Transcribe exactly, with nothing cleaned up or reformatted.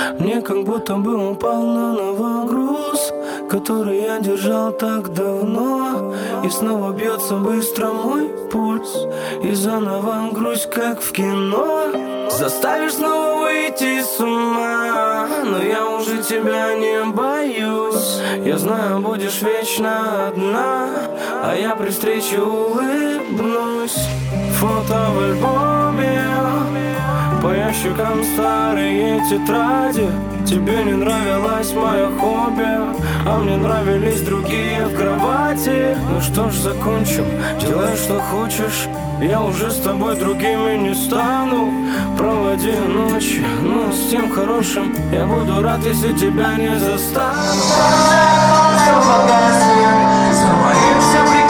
Мне как будто бы упал на новый груз, который я держал так давно. И снова бьется быстро мой пульс, и заново грусть, как в кино. Заставишь снова выйти с ума, но я уже тебя не боюсь. Я знаю, будешь вечно одна, а я при встрече улыбнусь. Фото в альбоме, по ящикам старые тетради. Тебе не нравилось мое хобби, а мне нравились другие в кровати. Ну что ж, закончим, делай что хочешь. Я уже с тобой другими не стану. Проводи ночь, ну с тем хорошим я буду рад, если тебя не застану. Все погаснет, за моим всем